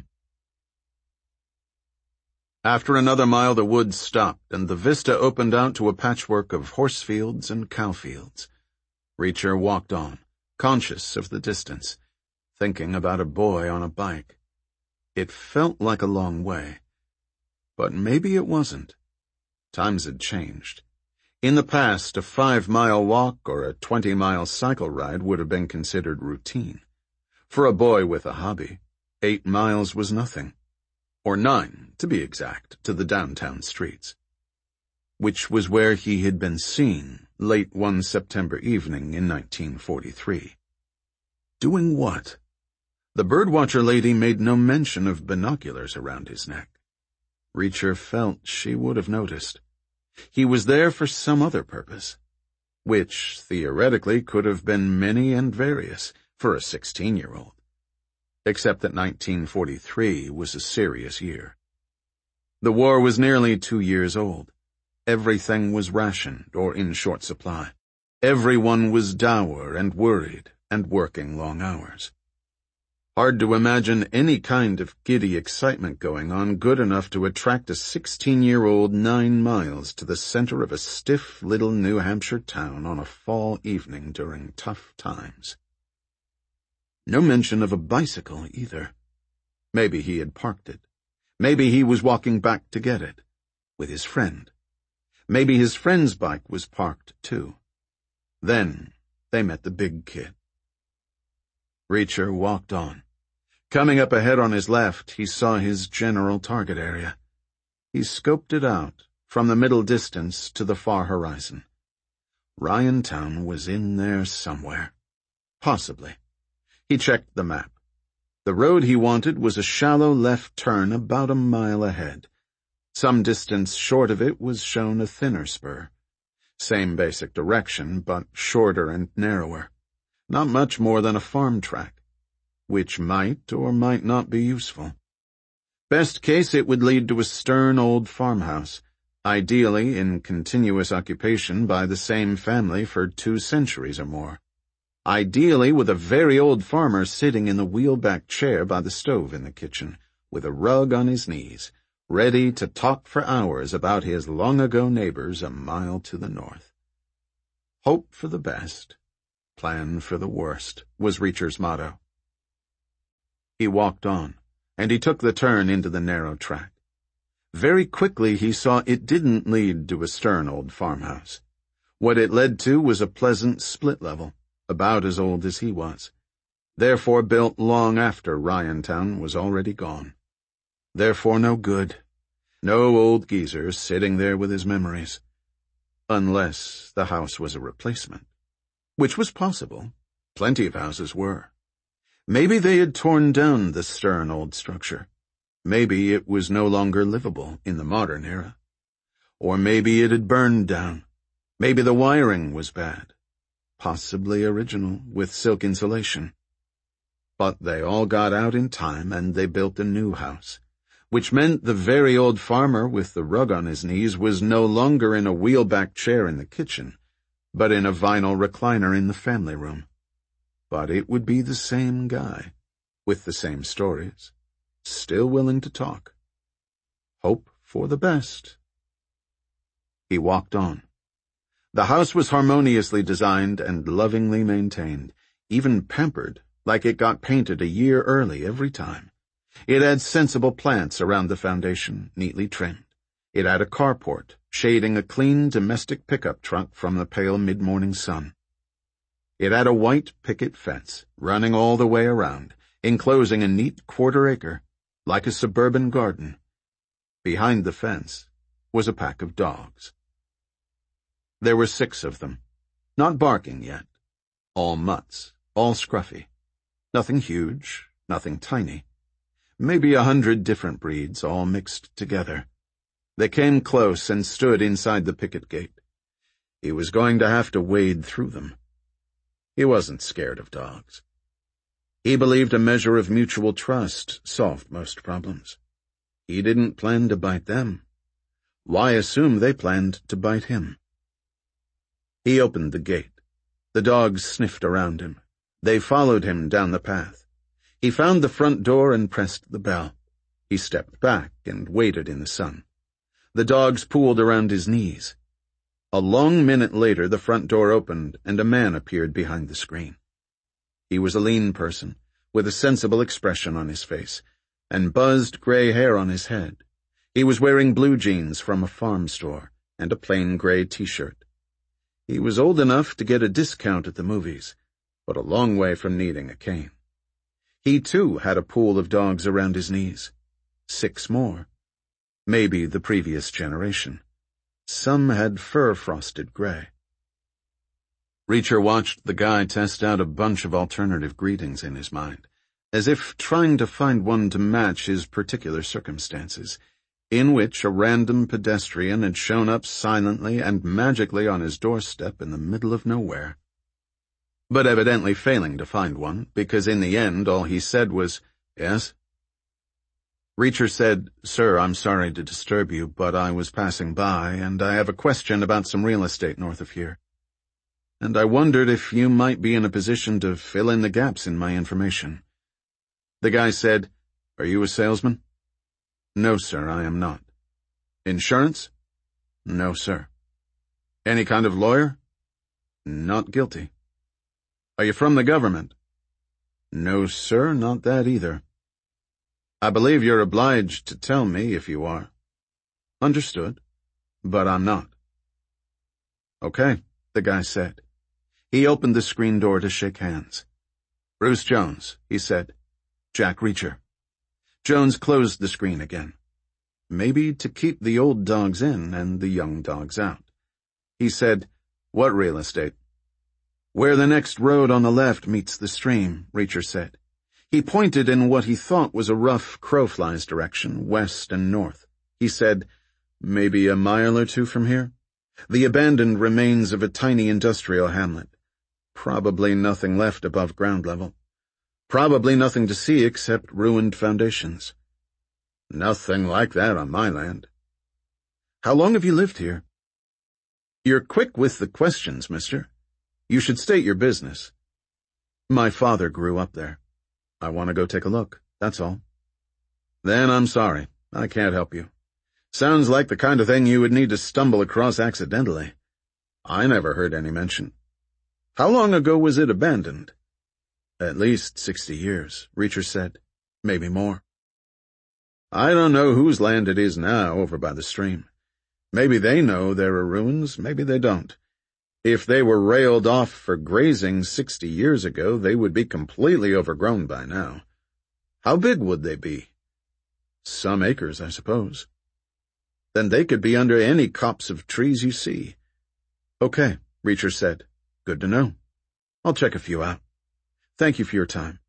After another mile, the woods stopped, and the vista opened out to a patchwork of horse fields and cow fields. Reacher walked on, conscious of the distance, thinking about a boy on a bike. It felt like a long way. But maybe it wasn't. Times had changed. In the past, a 5-mile walk or a 20-mile cycle ride would have been considered routine. For a boy with a hobby, 8 miles was nothing. Or 9, to be exact, to the downtown streets. Which was where he had been seen late one September evening in 1943. Doing what? The birdwatcher lady made no mention of binoculars around his neck. Reacher felt she would have noticed. He was there for some other purpose, which, theoretically, could have been many and various for a 16-year-old. Except that 1943 was a serious year. The war was nearly 2 years old. Everything was rationed or in short supply. Everyone was dour and worried and working long hours. Hard to imagine any kind of giddy excitement going on good enough to attract a 16-year-old 9 miles to the center of a stiff little New Hampshire town on a fall evening during tough times. No mention of a bicycle either. Maybe he had parked it. Maybe he was walking back to get it, with his friend. Maybe his friend's bike was parked too. Then they met the big kid. Reacher walked on. Coming up ahead on his left, he saw his general target area. He scoped it out from the middle distance to the far horizon. Ryantown was in there somewhere. Possibly. He checked the map. The road he wanted was a shallow left turn about a mile ahead. Some distance short of it was shown a thinner spur. Same basic direction, but shorter and narrower. Not much more than a farm track, which might or might not be useful. Best case, it would lead to a stern old farmhouse, ideally in continuous occupation by the same family for 2 centuries or more. Ideally with a very old farmer sitting in the wheel-back chair by the stove in the kitchen, with a rug on his knees, ready to talk for hours about his long-ago neighbors a mile to the north. Hope for the best, plan for the worst, was Reacher's motto. He walked on, and he took the turn into the narrow track. Very quickly he saw it didn't lead to a stern old farmhouse. What it led to was a pleasant split level, about as old as he was, therefore built long after Ryantown was already gone. Therefore no good. No old geezer sitting there with his memories. Unless the house was a replacement. Which was possible. Plenty of houses were. Maybe they had torn down the stern old structure. Maybe it was no longer livable in the modern era. Or maybe it had burned down. Maybe the wiring was bad. Possibly original, with silk insulation. But they all got out in time, and they built a new house, which meant the very old farmer with the rug on his knees was no longer in a wheel-back chair in the kitchen, but in a vinyl recliner in the family room. But it would be the same guy, with the same stories, still willing to talk. Hope for the best. He walked on. The house was harmoniously designed and lovingly maintained, even pampered, like it got painted a year early every time. It had sensible plants around the foundation, neatly trimmed. It had a carport, shading a clean domestic pickup truck from the pale mid-morning sun. It had a white picket fence, running all the way around, enclosing a neat quarter-acre, like a suburban garden. Behind the fence was a pack of dogs. There were 6 of them, not barking yet. All mutts, all scruffy. Nothing huge, nothing tiny. Maybe 100 different breeds, all mixed together. They came close and stood inside the picket gate. He was going to have to wade through them. He wasn't scared of dogs. He believed a measure of mutual trust solved most problems. He didn't plan to bite them. Why assume they planned to bite him? He opened the gate. The dogs sniffed around him. They followed him down the path. He found the front door and pressed the bell. He stepped back and waited in the sun. The dogs pooled around his knees. A long minute later, the front door opened and a man appeared behind the screen. He was a lean person, with a sensible expression on his face, and buzzed gray hair on his head. He was wearing blue jeans from a farm store and a plain gray t-shirt. He was old enough to get a discount at the movies, but a long way from needing a cane. He, too, had a pool of dogs around his knees. 6 more. Maybe the previous generation. Some had fur-frosted gray. Reacher watched the guy test out a bunch of alternative greetings in his mind, as if trying to find one to match his particular circumstances, in which a random pedestrian had shown up silently and magically on his doorstep in the middle of nowhere. But evidently failing to find one, because in the end all he said was, "Yes?" Reacher said, "Sir, I'm sorry to disturb you, but I was passing by, and I have a question about some real estate north of here. And I wondered if you might be in a position to fill in the gaps in my information." The guy said, "Are you a salesman?" "No, sir, I am not." "Insurance?" "No, sir." "Any kind of lawyer?" "Not guilty." "Are you from the government?" "No, sir, not that either." "I believe you're obliged to tell me if you are." "Understood, but I'm not." "Okay," the guy said. He opened the screen door to shake hands. "Bruce Jones," he said. "Jack Reacher." Jones closed the screen again. Maybe to keep the old dogs in and the young dogs out. He said, "What real estate?" "Where the next road on the left meets the stream," Reacher said. He pointed in what he thought was a rough crowfly's direction, west and north. He said, "Maybe a mile or 2 from here? The abandoned remains of a tiny industrial hamlet. Probably nothing left above ground level. Probably nothing to see except ruined foundations." "Nothing like that on my land." "How long have you lived here?" "You're quick with the questions, mister. You should state your business." "My father grew up there. I want to go take a look, that's all." "Then I'm sorry. I can't help you. Sounds like the kind of thing you would need to stumble across accidentally. I never heard any mention. How long ago was it abandoned?" "At least 60 years, Reacher said. Maybe more." "I don't know whose land it is now over by the stream. Maybe they know there are ruins, maybe they don't. If they were railed off for grazing 60 years ago, they would be completely overgrown by now. How big would they be?" "Some acres, I suppose." "Then they could be under any copse of trees you see." "Okay," Reacher said. "Good to know. I'll check a few out. Thank you for your time."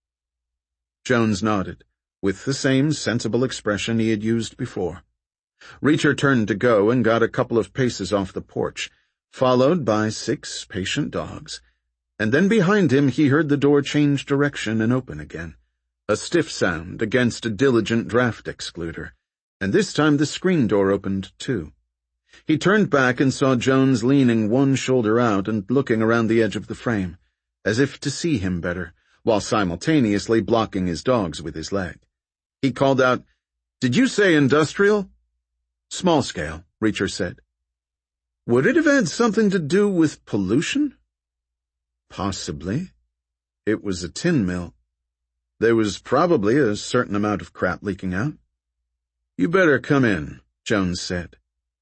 Jones nodded, with the same sensible expression he had used before. Reacher turned to go and got a couple of paces off the porch, followed by 6 patient dogs, and then behind him he heard the door change direction and open again, a stiff sound against a diligent draft excluder, and this time the screen door opened too. He turned back and saw Jones leaning one shoulder out and looking around the edge of the frame, as if to see him better, while simultaneously blocking his dogs with his leg. He called out, "Did you say industrial?" "Small scale," Reacher said. "Would it have had something to do with pollution?" "Possibly. It was a tin mill. There was probably a certain amount of crap leaking out." "You better come in," Jones said.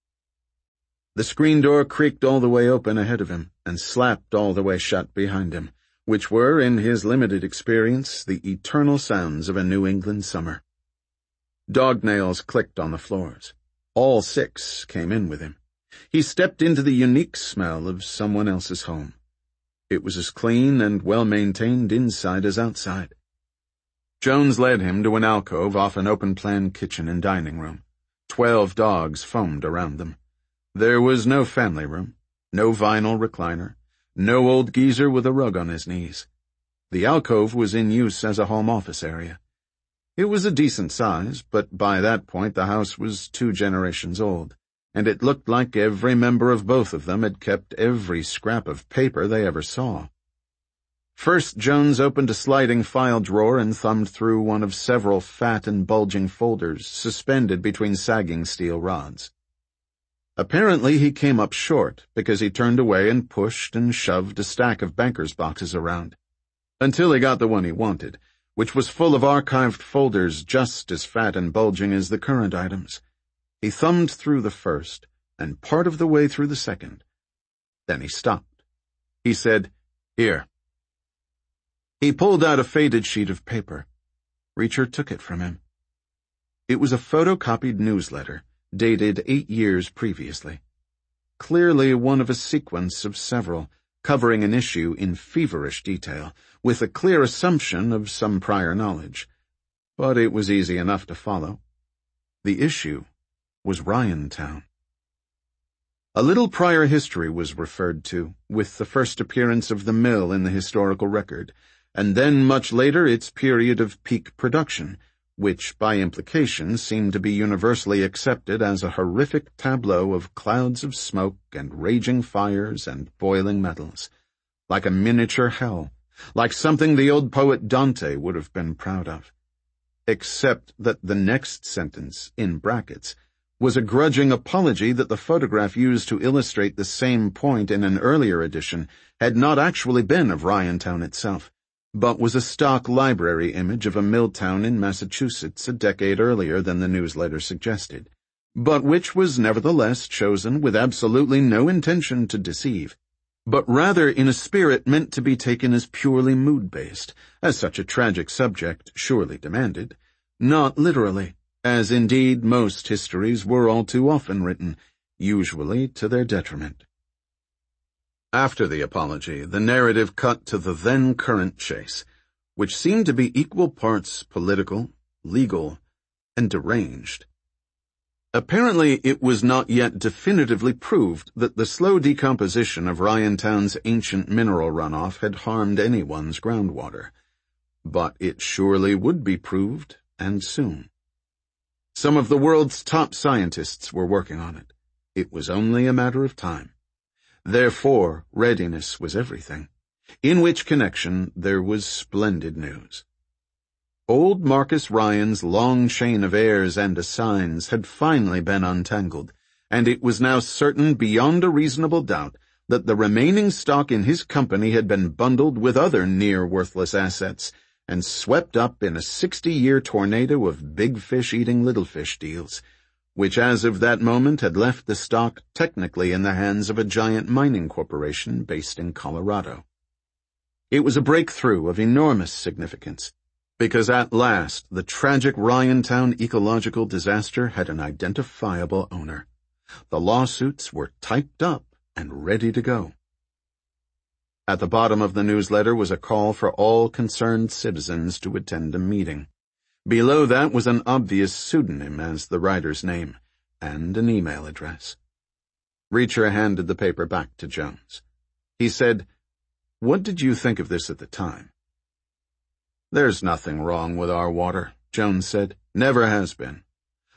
The screen door creaked all the way open ahead of him and slapped all the way shut behind him, which were, in his limited experience, the eternal sounds of a New England summer. Dog nails clicked on the floors. All 6 came in with him. He stepped into the unique smell of someone else's home. It was as clean and well-maintained inside as outside. Jones led him to an alcove off an open-plan kitchen and dining room. 12 dogs foamed around them. There was no family room, no vinyl recliner, no old geezer with a rug on his knees. The alcove was in use as a home office area. It was a decent size, but by that point the house was 2 generations old, and it looked like every member of both of them had kept every scrap of paper they ever saw. First, Jones opened a sliding file drawer and thumbed through one of several fat and bulging folders suspended between sagging steel rods. Apparently he came up short because he turned away and pushed and shoved a stack of banker's boxes around, until he got the one he wanted, which was full of archived folders just as fat and bulging as the current items. He thumbed through the first and part of the way through the second. Then he stopped. He said, "Here." He pulled out a faded sheet of paper. Reacher took it from him. It was a photocopied newsletter, dated 8 years previously. Clearly one of a sequence of several, covering an issue in feverish detail, with a clear assumption of some prior knowledge. But it was easy enough to follow. The issue was Ryantown. A little prior history was referred to, with the first appearance of the mill in the historical record, and then much later its period of peak production, which by implication seemed to be universally accepted as a horrific tableau of clouds of smoke and raging fires and boiling metals, like a miniature hell, like something the old poet Dante would have been proud of. Except that the next sentence, in brackets, was a grudging apology that the photograph used to illustrate the same point in an earlier edition had not actually been of Ryantown itself, but was a stock library image of a mill town in Massachusetts a decade earlier than the newsletter suggested, but which was nevertheless chosen with absolutely no intention to deceive, but rather in a spirit meant to be taken as purely mood-based, as such a tragic subject surely demanded, not literally, as indeed most histories were all too often written, usually to their detriment. After the apology, the narrative cut to the then-current chase, which seemed to be equal parts political, legal, and deranged. Apparently it was not yet definitively proved that the slow decomposition of Ryantown's ancient mineral runoff had harmed anyone's groundwater. But it surely would be proved, and soon. Some of the world's top scientists were working on it. It was only a matter of time. Therefore, readiness was everything, in which connection there was splendid news. Old Marcus Ryan's long chain of heirs and assigns had finally been untangled, and it was now certain beyond a reasonable doubt that the remaining stock in his company had been bundled with other near-worthless assets and swept up in a 60-year tornado of big fish-eating little fish deals, which as of that moment had left the stock technically in the hands of a giant mining corporation based in Colorado. It was a breakthrough of enormous significance, because at last the tragic Ryantown ecological disaster had an identifiable owner. The lawsuits were typed up and ready to go. At the bottom of the newsletter was a call for all concerned citizens to attend a meeting. Below that was an obvious pseudonym as the writer's name, and an email address. Reacher handed the paper back to Jones. He said, "What did you think of this at the time?" "There's nothing wrong with our water," Jones said. "Never has been.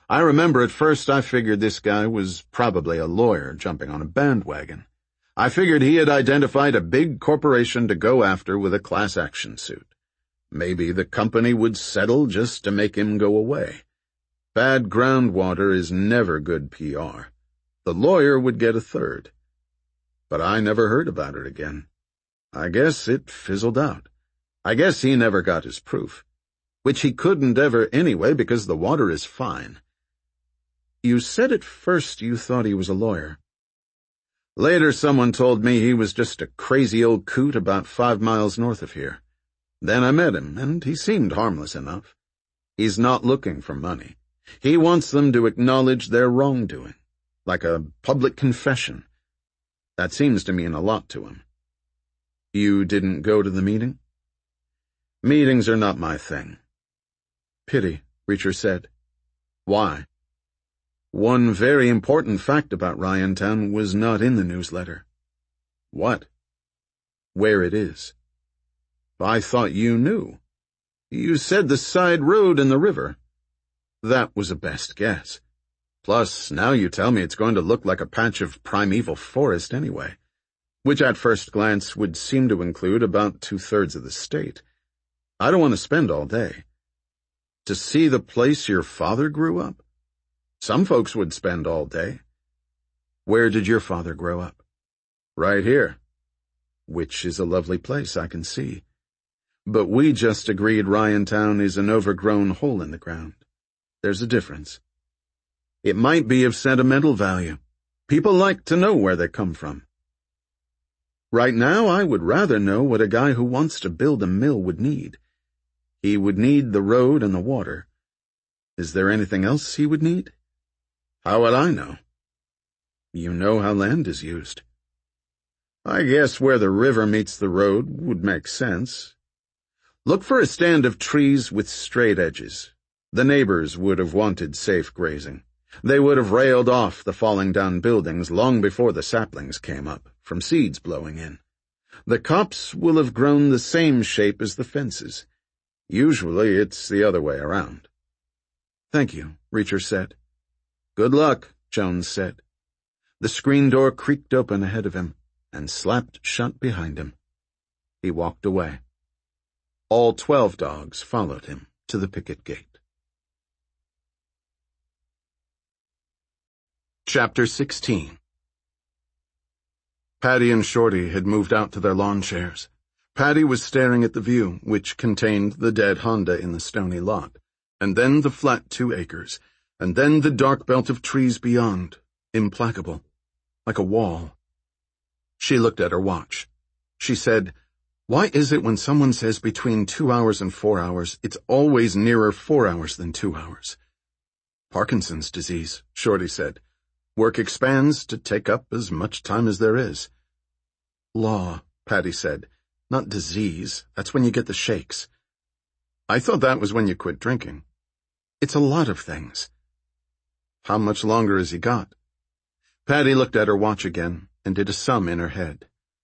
I remember at first I figured this guy was probably a lawyer jumping on a bandwagon. I figured he had identified a big corporation to go after with a class action suit. Maybe the company would settle just to make him go away. Bad groundwater is never good PR. The lawyer would get a third. But I never heard about it again. I guess it fizzled out. I guess he never got his proof. Which he couldn't ever anyway because the water is fine. You said at first you thought he was a lawyer. Later someone told me he was just a crazy old coot about 5 miles north of here. Then I met him, and he seemed harmless enough. He's not looking for money. He wants them to acknowledge their wrongdoing, like a public confession. That seems to mean a lot to him. You didn't go to the meeting? Meetings are not my thing. Pity, Reacher said. Why? One very important fact about Ryantown was not in the newsletter. What? Where it is. I thought you knew. You said the side road in the river. That was a best guess. Plus, now you tell me it's going to look like a patch of primeval forest anyway, which at first glance would seem to include about 2/3 of the state. I don't want to spend all day. To see the place your father grew up? Some folks would spend all day. Where did your father grow up? Right here. Which is a lovely place, I can see. But we just agreed Ryantown is an overgrown hole in the ground. There's a difference. It might be of sentimental value. People like to know where they come from. Right now, I would rather know what a guy who wants to build a mill would need. He would need the road and the water. Is there anything else he would need? How would I know? You know how land is used. I guess where the river meets the road would make sense. Look for a stand of trees with straight edges. The neighbors would have wanted safe grazing. They would have railed off the falling down buildings long before the saplings came up, from seeds blowing in. The copse will have grown the same shape as the fences. Usually it's the other way around. Thank you, Reacher said. Good luck, Jones said. The screen door creaked open ahead of him and slapped shut behind him. He walked away. All 12 dogs followed him to the picket gate. Chapter 16. Paddy and Shorty had moved out to their lawn chairs. Paddy was staring at the view, which contained the dead Honda in the stony lot, and then the flat 2 acres, and then the dark belt of trees beyond, implacable, like a wall. She looked at her watch. She said, "Why is it when someone says between 2 hours and 4 hours, it's always nearer 4 hours than 2 hours?" Parkinson's disease, Shorty said. Work expands to take up as much time as there is. Law, Paddy said. Not disease. That's when you get the shakes. I thought that was when you quit drinking. It's a lot of things. How much longer has he got? Paddy looked at her watch again and did a sum in her head.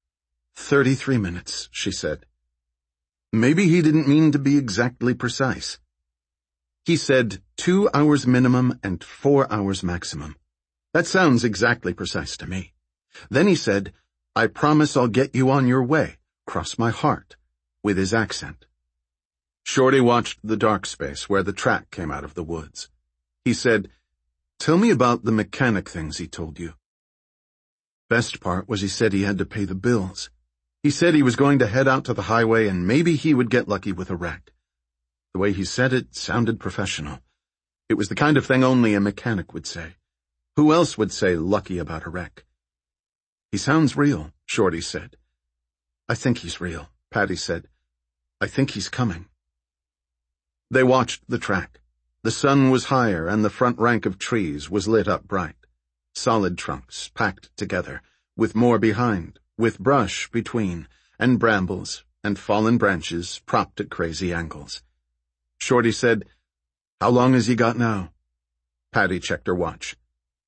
33 minutes, she said. Maybe he didn't mean to be exactly precise. He said 2 hours minimum and 4 hours maximum. That sounds exactly precise to me. Then he said, "I promise I'll get you on your way, cross my heart," with his accent. Shorty watched the dark space where the track came out of the woods. He said, "Tell me about the mechanic things he told you." Best part was he said he had to pay the bills. He said he was going to head out to the highway and maybe he would get lucky with a wreck. The way he said it sounded professional. It was the kind of thing only a mechanic would say. Who else would say lucky about a wreck? He sounds real, Shorty said. I think he's real, Paddy said. I think he's coming. They watched the track. The sun was higher and the front rank of trees was lit up bright. Solid trunks packed together, with more behind, with brush between, and brambles and fallen branches propped at crazy angles. Shorty said, "How long has he got now?" Paddy checked her watch.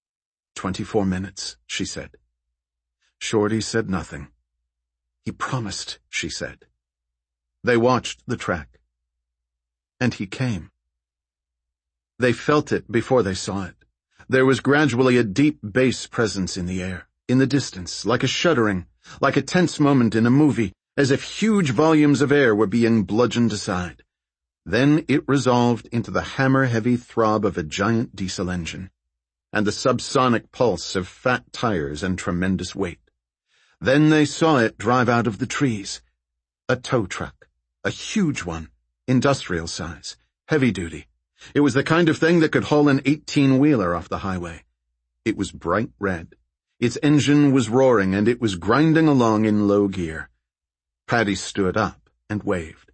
24 minutes, she said. Shorty said nothing. He promised, she said. They watched the track. And he came. They felt it before they saw it. There was gradually a deep bass presence in the air, in the distance, like a shuddering, like a tense moment in a movie, as if huge volumes of air were being bludgeoned aside. Then it resolved into the hammer-heavy throb of a giant diesel engine, and the subsonic pulse of fat tires and tremendous weight. Then they saw it drive out of the trees. A tow truck, a huge one, industrial size, heavy-duty. It was the kind of thing that could haul an 18-wheeler off the highway. It was bright red. Its engine was roaring, and it was grinding along in low gear. Paddy stood up and waved.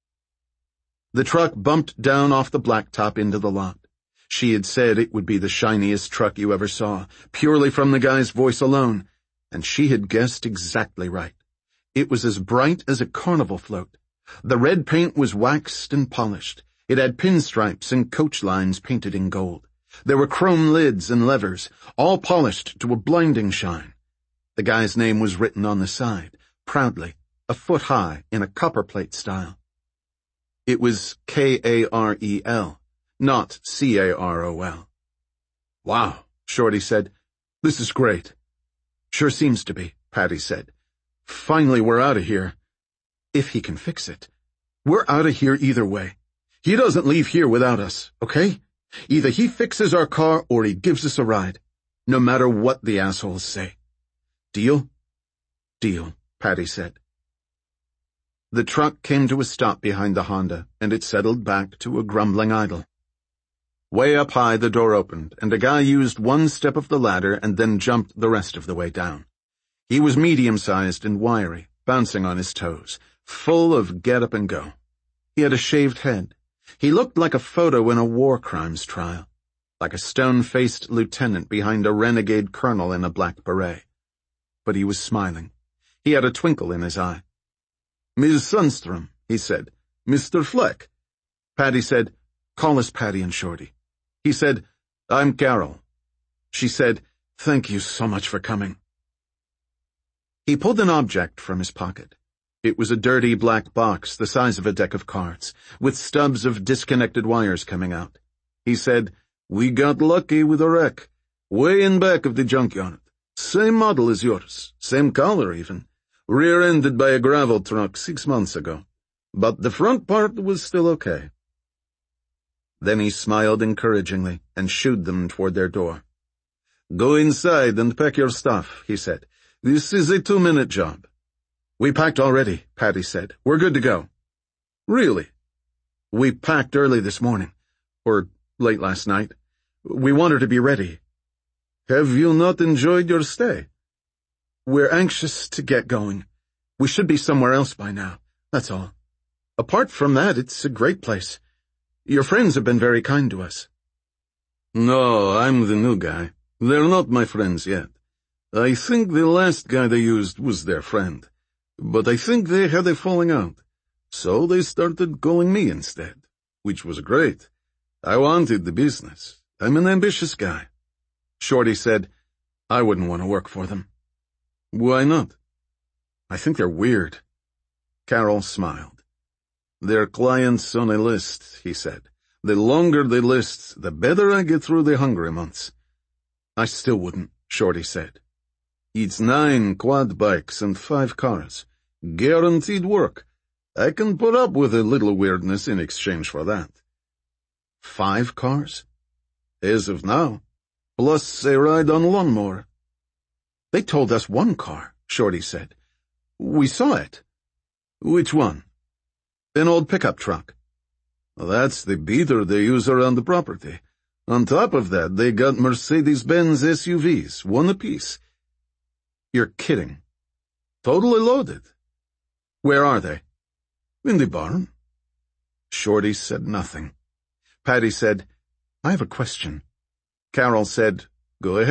The truck bumped down off the blacktop into the lot. She had said it would be the shiniest truck you ever saw, purely from the guy's voice alone, and she had guessed exactly right. It was as bright as a carnival float. The red paint was waxed and polished. It had pinstripes and coach lines painted in gold. There were chrome lids and levers, all polished to a blinding shine. The guy's name was written on the side, proudly, a foot high, in a copperplate style. It was Karel, not Carol. Wow, Shorty said. This is great. Sure seems to be, Paddy said. Finally, we're out of here. If he can fix it. We're out of here either way. He doesn't leave here without us, okay? Either he fixes our car or he gives us a ride, no matter what the assholes say. Deal? Deal, Paddy said. The truck came to a stop behind the Honda, and it settled back to a grumbling idle. Way up high, the door opened, and a guy used one step of the ladder and then jumped the rest of the way down. He was medium-sized and wiry, bouncing on his toes, full of get-up-and-go. He had a shaved head. He looked like a photo in a war crimes trial, like a stone-faced lieutenant behind a renegade colonel in a black beret. But he was smiling. He had a twinkle in his eye. Ms. Sundstrom, he said. Mr. Fleck. Paddy said, call us Paddy and Shorty. He said, I'm Carol. She said, thank you so much for coming. He pulled an object from his pocket. It was a dirty black box the size of a deck of cards, with stubs of disconnected wires coming out. He said, we got lucky with a wreck, way in back of the junkyard. Same model as yours, same color even. Rear-ended by a gravel truck 6 months ago. But the front part was still okay. Then he smiled encouragingly and shooed them toward their door. Go inside and pack your stuff, he said. This is a 2-minute job. We packed already, Paddy said. We're good to go. Really? We packed early this morning. Or late last night. We wanted to be ready. Have you not enjoyed your stay? We're anxious to get going. We should be somewhere else by now. That's all. Apart from that, it's a great place. Your friends have been very kind to us. No, I'm the new guy. They're not my friends yet. I think the last guy they used was their friend. But I think they had a falling out. So they started calling me instead, which was great. I wanted the business. I'm an ambitious guy. Shorty said, I wouldn't want to work for them. Why not? I think they're weird. Carol smiled. They're clients on a list, he said. The longer the list, the better I get through the hungry months. I still wouldn't, Shorty said. It's 9 quad bikes and 5 cars. Guaranteed work. I can put up with a little weirdness in exchange for that. 5 cars? As of now. Plus a ride on lawnmower. They told us 1 car, Shorty said. We saw it. Which one? An old pickup truck. That's the beater they use around the property. On top of that, they got Mercedes-Benz SUVs, 1 apiece. You're kidding. Totally loaded. Where are they? In the barn. Shorty said nothing. Paddy said, I have a question. Carol said, go ahead.